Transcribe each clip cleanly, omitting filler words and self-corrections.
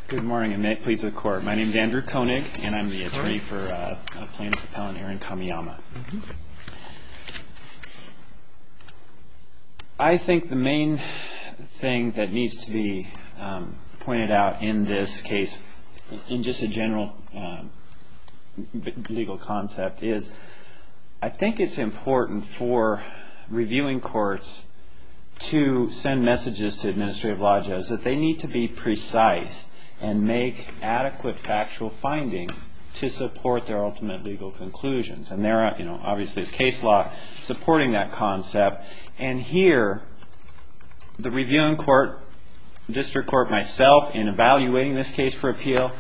Good morning, and may it please the Court. My name is Andrew Koenig, and I'm the attorney for plaintiff appellant Aaron Kamiyama. I think the main thing that needs to be pointed out in this case, in just a general legal concept, is I think it's important for reviewing courts to send messages to administrative law judges that they need to be precise and make adequate factual findings to support their ultimate legal conclusions. And there are, obviously there's case law supporting that concept. And here, the reviewing court, district court, myself, in evaluating this case for appeal,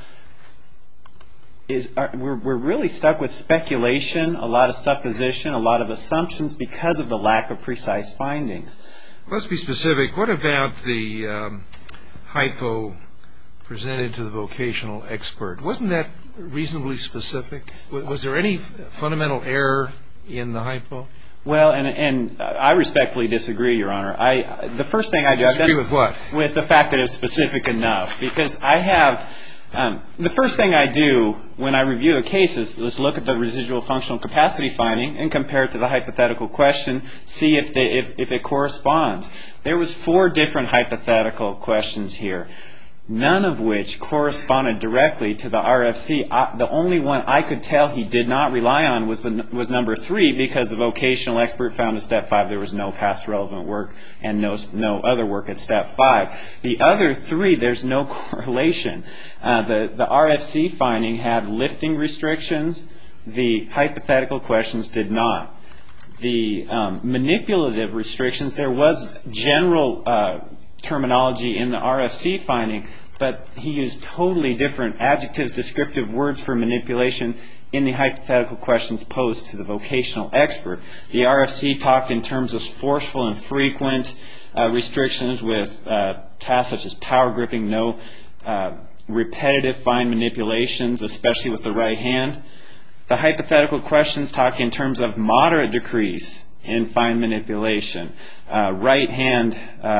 we're really stuck with speculation, a lot of supposition, a lot of assumptions because of the lack of precise findings. Let's be specific. What about the hypo presented to the vocational expert? Wasn't that reasonably specific? Was there any fundamental error in the hypo? Well, and I respectfully disagree, Your Honor. The first thing I do... Disagree with what? With the fact that it's specific enough. Because I have... the first thing I do when I review a case is look at the residual functional capacity finding and compare it to the hypothetical question, see if it corresponds. There was 4 different hypothetical questions here, none of which corresponded directly to the RFC. The only one I could tell he did not rely on was number 3, because the vocational expert found at step 5 there was no past relevant work and no other work at step 5. The other 3, there's no correlation. The RFC finding had lifting restrictions. The hypothetical questions did not. The manipulative restrictions, there was general terminology in the RFC finding, but he used totally different adjectives, descriptive words for manipulation in the hypothetical questions posed to the vocational expert. The RFC talked in terms of forceful and frequent restrictions with tasks such as power gripping, no repetitive fine manipulations, especially with the right hand. The hypothetical questions talk in terms of moderate decrease in fine manipulation, right hand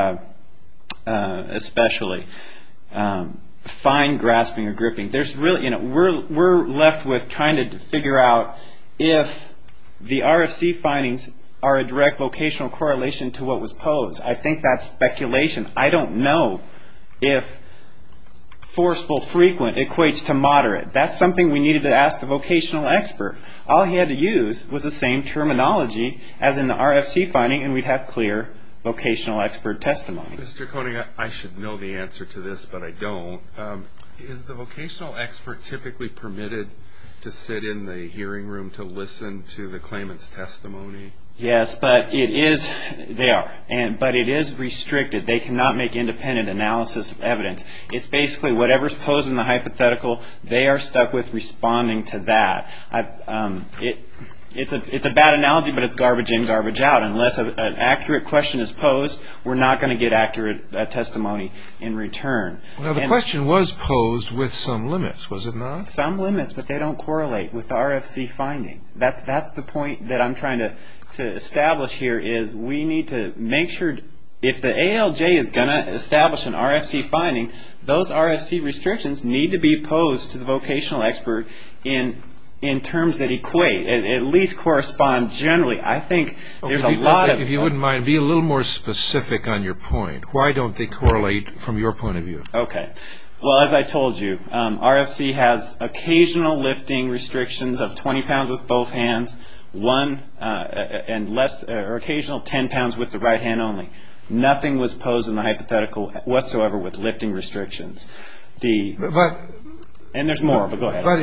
especially, fine grasping or gripping. There's really, we're left with trying to figure out if the RFC findings are a direct vocational correlation to what was posed. I think that's speculation. I don't know if forceful, frequent equates to moderate. That's something we needed to ask the vocational expert. All he had to use was the same terminology as in the RFC finding, and we'd have clear vocational expert testimony. Mr. Koenig, I should know the answer to this, but I don't. Is the vocational expert typically permitted to sit in the hearing room to listen to the claimant's testimony? Yes, but they are, but it is restricted. They cannot make independent analysis of evidence. It's basically whatever's posed in the hypothetical, they are stuck with responding to that. It's a bad analogy, but it's garbage in, garbage out. Unless an accurate question is posed, we're not going to get accurate testimony in return. Now, the question was posed with some limits, was it not? Some limits, but they don't correlate with the RFC finding. That's the point that I'm trying to establish here, is we need to make sure if the ALJ is going to establish an RFC finding, those RFC restrictions need to be posed to the vocational expert in terms that equate, at least correspond generally. I think there's a lot of... If you wouldn't mind, be a little more specific on your point. Why don't they correlate from your point of view? Okay. Well, as I told you, RFC has occasional lifting restrictions of 20 pounds with both hands, and less, or occasional 10 pounds with the right hand only. Nothing was posed in the hypothetical whatsoever with lifting restrictions. And there's more, but go ahead. But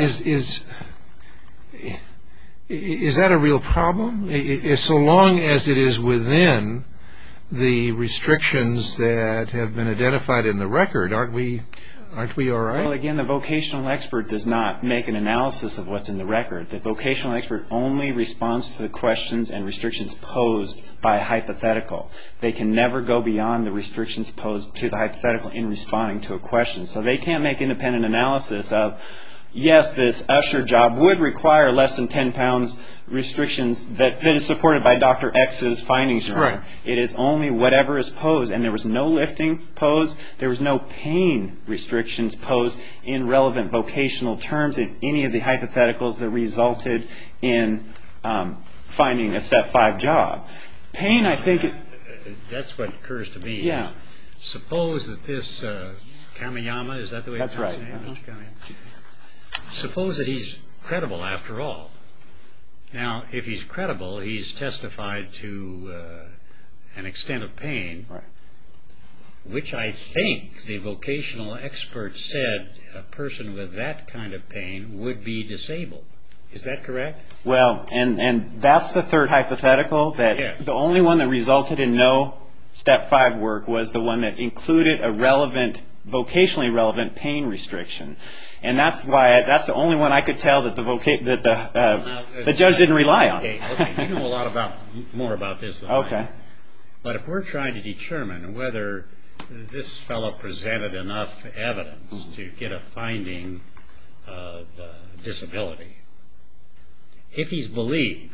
is that a real problem? So long as it is within the restrictions that have been identified in the record, aren't we all right? Well, again, the vocational expert does not make an analysis of what's in the record. The vocational expert only responds to the questions and restrictions posed by a hypothetical. They can never go beyond the restrictions posed to the hypothetical in responding to a question. So they can't make independent analysis of, yes, this usher job would require less than 10 pounds restrictions that is supported by Dr. X's findings. Right. It is only whatever is posed, and there was no lifting posed. There was no pain restrictions posed in relevant vocational terms in any of the hypotheticals that resulted in finding a Step 5 job. Pain, I think... That's what occurs to me. Yeah. Suppose that this Kamiyama, is that the way it's That's right. Mr. Kamiyama? Suppose that he's credible after all. Now, if he's credible, he's testified to an extent of pain, Right. which I think the vocational expert said a person with that kind of pain would be disabled. Is that correct? Well, and that's the third hypothetical, that Yes. the only one that resulted in no Step 5 work was the one that included a relevant, vocationally relevant pain restriction. And that's the only one I could tell that the judge didn't rely on. Okay. You know a lot more about this than I do. Okay. But if we're trying to determine whether this fellow presented enough evidence to get a finding of disability, if he's believed,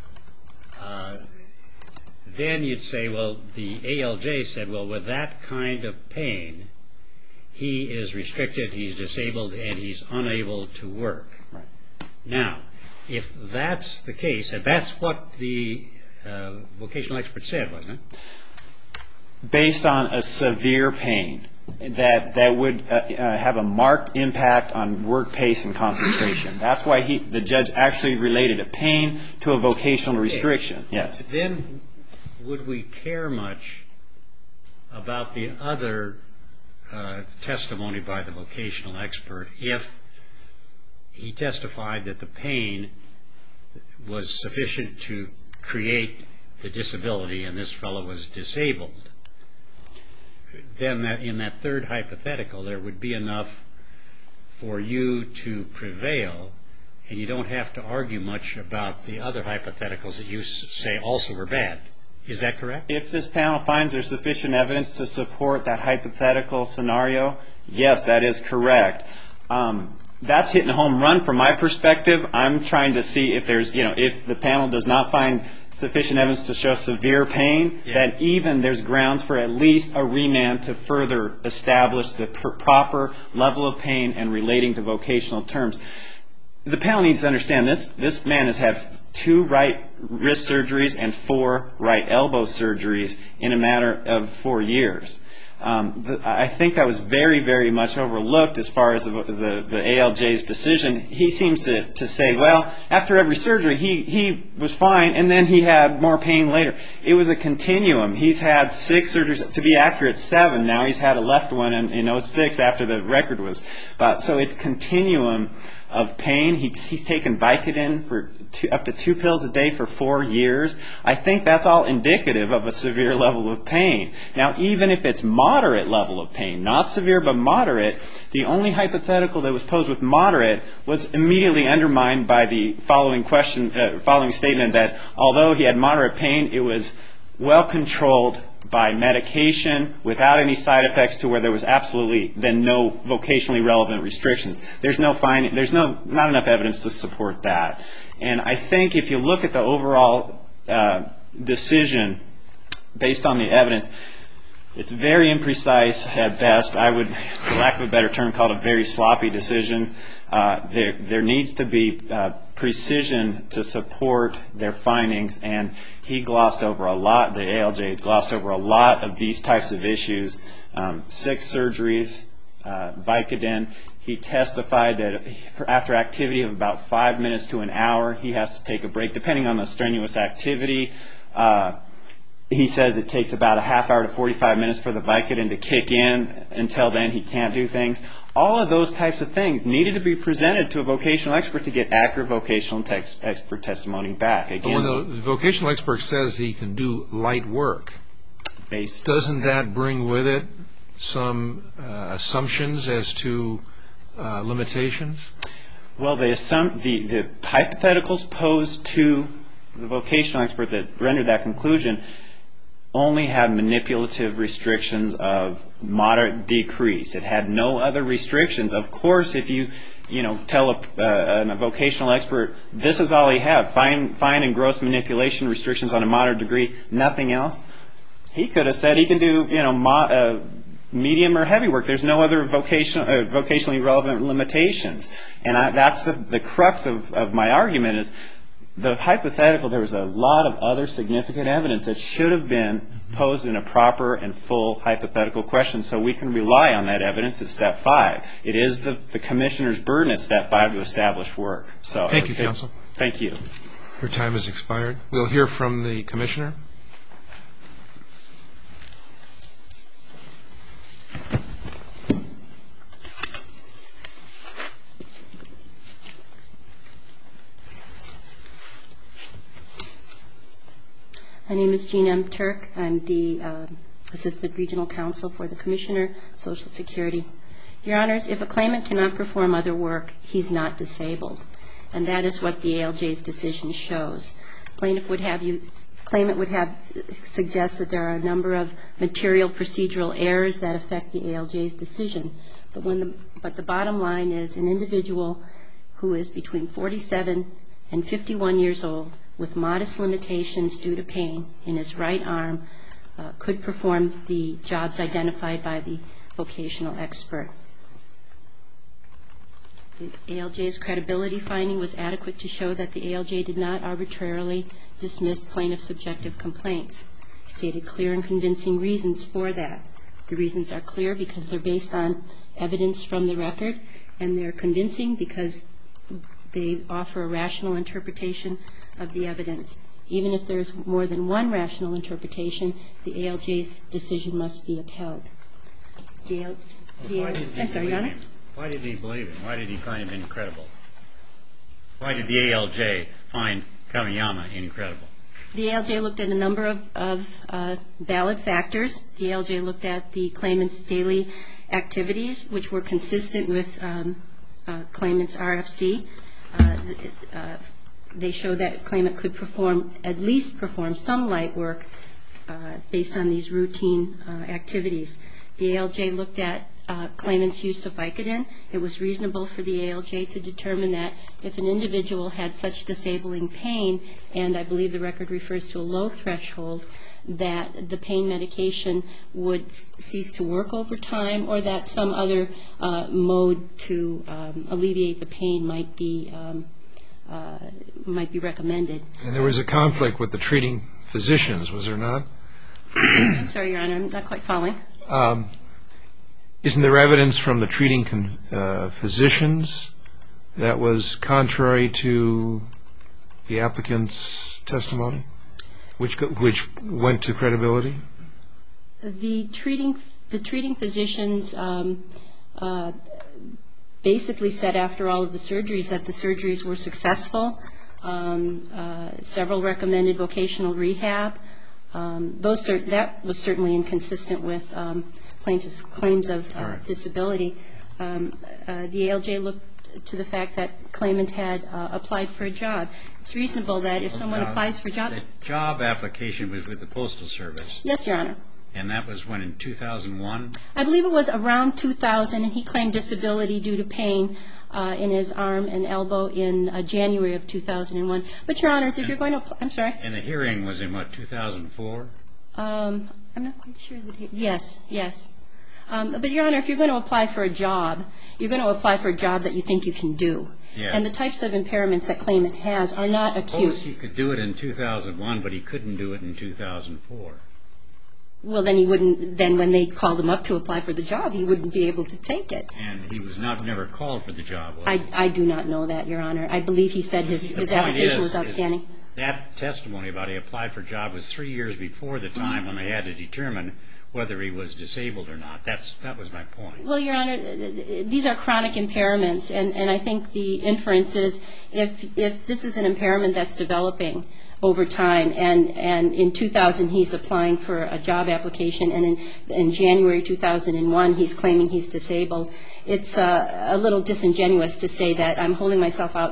then you'd say, well, the ALJ said, well, with that kind of pain, he is restricted, he's disabled, and he's unable to work. Right. Now, if that's the case, and that's what the vocational expert said, wasn't it? Based on a severe pain that would have a marked impact on work pace and concentration. That's why the judge actually related a pain to a vocational restriction. Yes. Then would we care much about the other testimony by the vocational expert if he testified that the pain was sufficient to create the disability and this fellow was disabled? Then in that third hypothetical, there would be enough for you to prevail, and you don't have to argue much about the other hypotheticals that you say also were bad. Is that correct? If this panel finds there's sufficient evidence to support that hypothetical scenario, yes, that is correct. That's hitting a home run from my perspective. I'm trying to see if if the panel does not find sufficient evidence to show severe pain, then even there's grounds for at least a remand to further establish the proper level of pain and relating to vocational terms. The panel needs to understand this man has had 2 right wrist surgeries and 4 right elbow surgeries in a matter of 4 years. I think that was very, very much overlooked as far as the ALJ's decision. He seems to say, well, after every surgery, he was fine, and then he had more pain later. It was a continuum. He's had 6 surgeries, to be accurate, 7. Now he's had a left one in 2006 after the record was. So it's continuum of pain. He's taken Vicodin for up to 2 pills a day for 4 years. I think that's all indicative of a severe level of pain. Now, even if it's moderate level of pain, not severe but moderate, the only hypothetical that was posed with moderate was immediately undermined by the following statement that although he had moderate pain, it was well controlled by medication without any side effects to where there was absolutely then no vocationally relevant restrictions. There's not enough evidence to support that. And I think if you look at the overall decision based on the evidence, it's very imprecise at best. I would, for lack of a better term, call it a very sloppy decision. There needs to be precision to support their findings, and he glossed over a lot, the ALJ glossed over a lot of these types of issues. 6 surgeries, Vicodin. He testified that after activity of about 5 minutes to an hour, he has to take a break, depending on the strenuous activity. He says it takes about a half hour to 45 minutes for the Vicodin to kick in. Until then, he can't do things. All of those types of things needed to be presented to a vocational expert to get accurate vocational expert testimony back. Again, when the vocational expert says he can do light work, doesn't that bring with it some assumptions as to limitations? Well, the hypotheticals posed to the vocational expert that rendered that conclusion only had manipulative restrictions of moderate decrease. It had no other restrictions. Of course, if you tell a vocational expert, this is all you have, fine and gross manipulation restrictions on a moderate degree, nothing else, he could have said he can do medium or heavy work. There's no other vocationally relevant limitations. And that's the crux of my argument is the hypothetical. There was a lot of other significant evidence that should have been posed in a proper and full hypothetical question, so we can rely on that evidence at Step 5. It is the Commissioner's burden at Step 5 to establish work. So, thank you, Counsel. Thank you. Your time has expired. We'll hear from the Commissioner. My name is Jean M. Turk. I'm the Assistant Regional Counsel for the Commissioner, Social Security. Your Honors, if a claimant cannot perform other work, he's not disabled. And that is what the ALJ's decision shows. Claimant would suggest that there are a number of material procedural errors that affect the ALJ's decision. But the bottom line is an individual who is between 47 and 51 years old with modest limitations due to pain in his right arm could perform the jobs identified by the vocational expert. The ALJ's credibility finding was adequate to show that the ALJ did not arbitrarily dismiss plaintiff's subjective complaints. He stated clear and convincing reasons for that. The reasons are clear because they're based on evidence from the record, and they're convincing because they offer a rational interpretation of the evidence. Even if there's more than one rational interpretation, the ALJ's decision must be upheld. I'm sorry, Your Honor? Why did he believe him? Why did he find him incredible? Why did the ALJ find Kamiyama incredible? The ALJ looked at a number of valid factors. The ALJ looked at the claimant's daily activities, which were consistent with claimant's RFC. They show that claimant could at least perform some light work based on these routine activities. The ALJ looked at claimant's use of Vicodin. It was reasonable for the ALJ to determine that if an individual had such disabling pain, and I believe the record refers to a low threshold, that the pain medication would cease to work over time, or that some other mode to alleviate the pain might be recommended. And there was a conflict with the treating physicians, was there not? I'm sorry, Your Honor, I'm not quite following. Isn't there evidence from the treating physicians that was contrary to the applicant's testimony, which went to credibility? The treating physicians basically said after all of the surgeries that the surgeries were successful. Several recommended vocational rehab. That was certainly inconsistent with plaintiff's claims of disability. The ALJ looked to the fact that claimant had applied for a job. It's reasonable that if someone applies for a job... The job application was with the Postal Service. Yes, Your Honor. And that was when, in 2001? I believe it was around 2000, and he claimed disability due to pain in his arm and elbow in January of 2001. But, Your Honors, if you're going to... I'm sorry? And the hearing was in, what, 2004? I'm not quite sure. Yes. But, Your Honor, if you're going to apply for a job, you're going to apply for a job that you think you can do. Yeah. And the types of impairments that claimant has are not acute. Suppose he could do it in 2001, but he couldn't do it in 2004. Well, then he wouldn't. Then when they called him up to apply for the job, he wouldn't be able to take it. And he was never called for the job, was he? I do not know that, Your Honor. I believe he said his application was outstanding. That testimony about he applied for a job was 3 years before the time when they had to determine whether he was disabled or not. That was my point. Well, Your Honor, these are chronic impairments, and I think the inference is if this is an impairment that's developing over time, and in 2000 he's applying for a job application, and in January 2001 he's claiming he's disabled, it's a little disingenuous to say that I'm holding myself out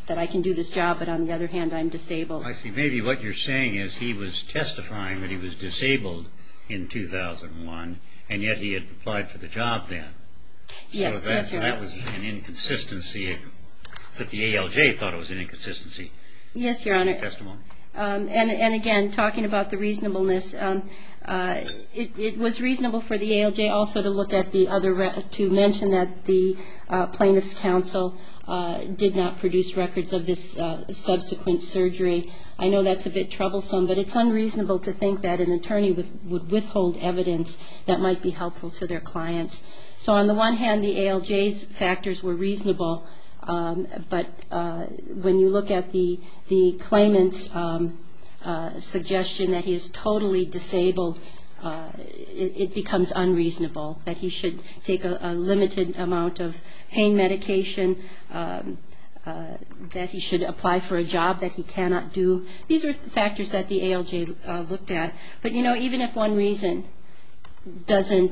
that I can do this job, but on the other hand, I'm disabled. I see. Maybe what you're saying is he was testifying that he was disabled in 2001, and yet he had applied for the job then. Yes, so yes, Your Honor. that was an inconsistency, that the ALJ thought it was an inconsistency. Yes, Your Honor. Testimony. And again, talking about the reasonableness, it was reasonable for the ALJ also to look at the other, to mention that the plaintiff's counsel did not produce records of this subsequent surgery. I know that's a bit troublesome, but it's unreasonable to think that an attorney would withhold evidence that might be helpful to their clients. So on the one hand, the ALJ's factors were reasonable, but when you look at the claimant's suggestion that he is totally disabled, it becomes unreasonable that he should take a limited amount of pain medication, that he should apply for a job that he cannot do. These are factors that the ALJ looked at. But, you know, even if one reason doesn't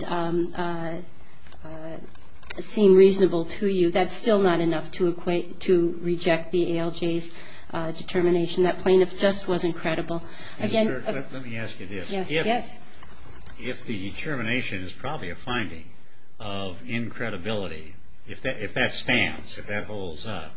seem reasonable to you, that's still not enough to reject the ALJ's determination. That plaintiff just wasn't credible. Again, let me ask you this. Yes. If the determination is probably a finding of incredibility, if that stands, if that holds up,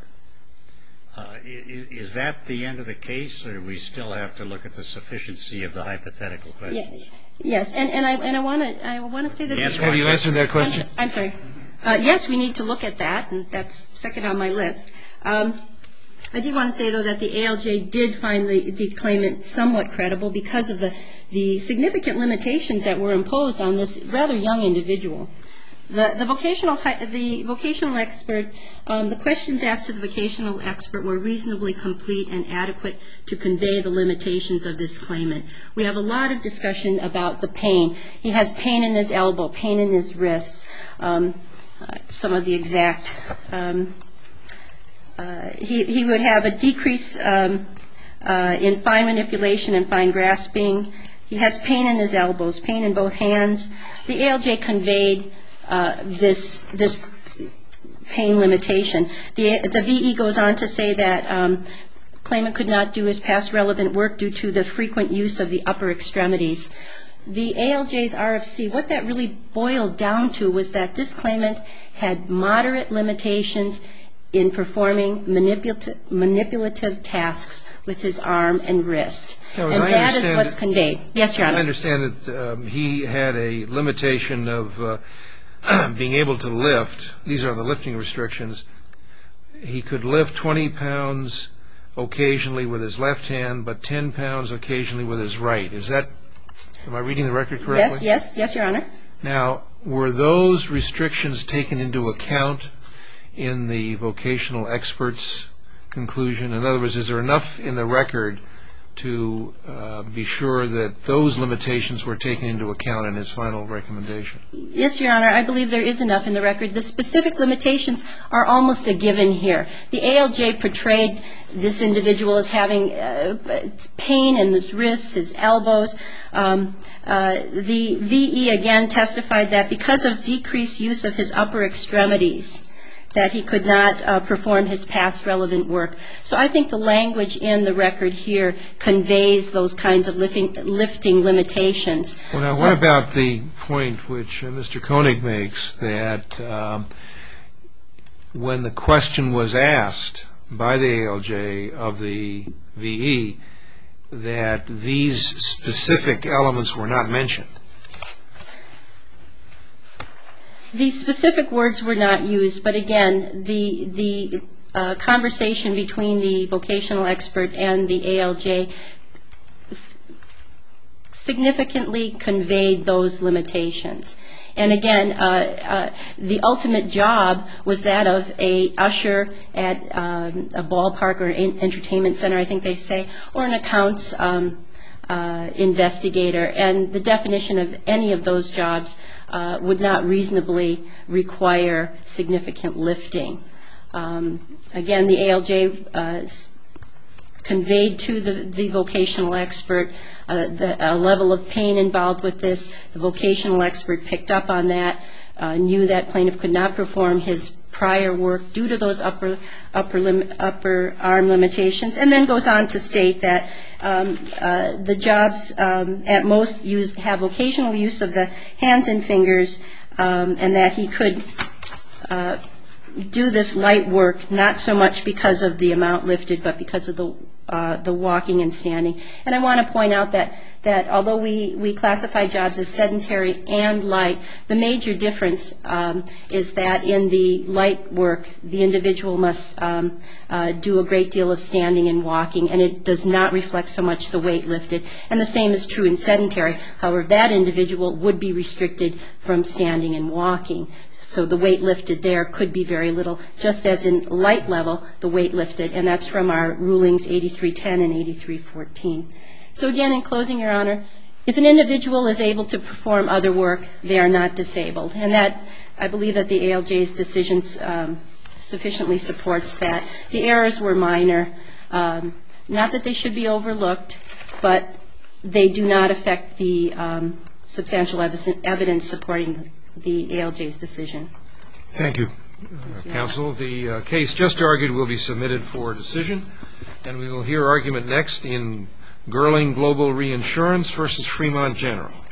is that the end of the case, or do we still have to look at the sufficiency of the hypothetical questions? Yes, and I want to say that. Have you answered that question? I'm sorry. Yes, we need to look at that, and that's second on my list. I did want to say, though, that the ALJ did find the claimant somewhat credible because of the significant limitations that were imposed on this rather young individual. The vocational expert, the questions asked to the vocational expert were reasonably complete and adequate to convey the limitations of this claimant. We have a lot of discussion about the pain. He has pain in his elbow, pain in his wrists, some of the exact. He would have a decrease in fine manipulation and fine grasping. He has pain in his elbows, pain in both hands. The ALJ conveyed this pain limitation. The VE goes on to say that claimant could not do his past relevant work due to the frequent use of the upper extremities. The ALJ's RFC, what that really boiled down to was that this claimant had moderate limitations in performing manipulative tasks with his arm and wrist. And that is what's conveyed. Yes, Your Honor. I understand that he had a limitation of being able to lift. These are the lifting restrictions. He could lift 20 pounds occasionally with his left hand, but 10 pounds occasionally with his right. Am I reading the record correctly? Yes, Your Honor. Now, were those restrictions taken into account in the vocational expert's conclusion? In other words, is there enough in the record to be sure that those limitations were taken into account in his final recommendation? Yes, Your Honor. I believe there is enough in the record. The specific limitations are almost a given here. The ALJ portrayed this individual as having pain in his wrists, his elbows. The VE again testified that because of decreased use of his upper extremities, that he could not perform his past relevant work. So I think the language in the record here conveys those kinds of lifting limitations. Well, now, what about the point which Mr. Koenig makes, that when the question was asked by the ALJ of the VE, that these specific elements were not mentioned? These specific words were not used, but again, the conversation between the vocational expert and the ALJ significantly conveyed those limitations. And again, the ultimate job was that of a usher at a ballpark or entertainment center, I think they say, or an accounts investigator. And the definition of any of those jobs would not reasonably require significant lifting. Again, the ALJ conveyed to the vocational expert a level of pain involved with this. The vocational expert picked up on that, knew that plaintiff could not perform his prior work due to those upper arm limitations, and then goes on to state that the jobs at most have occasional use of the hands and fingers, and that he could do this light work not so much because of the amount lifted, but because of the walking and standing. And I want to point out that although we classify jobs as sedentary and light, the major difference is that in the light work, the individual must do a great deal of standing and walking, and it does not reflect so much the weight lifted. And the same is true in sedentary. However, that individual would be restricted from standing and walking. So the weight lifted there could be very little, just as in light level, the weight lifted, and that's from our rulings 8310 and 8314. So again, in closing, Your Honor, if an individual is able to perform other work, they are not disabled. And that, I believe that the ALJ's decision sufficiently supports that. The errors were minor. Not that they should be overlooked, but they do not affect the substantial evidence supporting the ALJ's decision. Thank you, counsel. The case just argued will be submitted for decision, and we will hear argument next in Gerling Global Reinsurance versus Fremont General.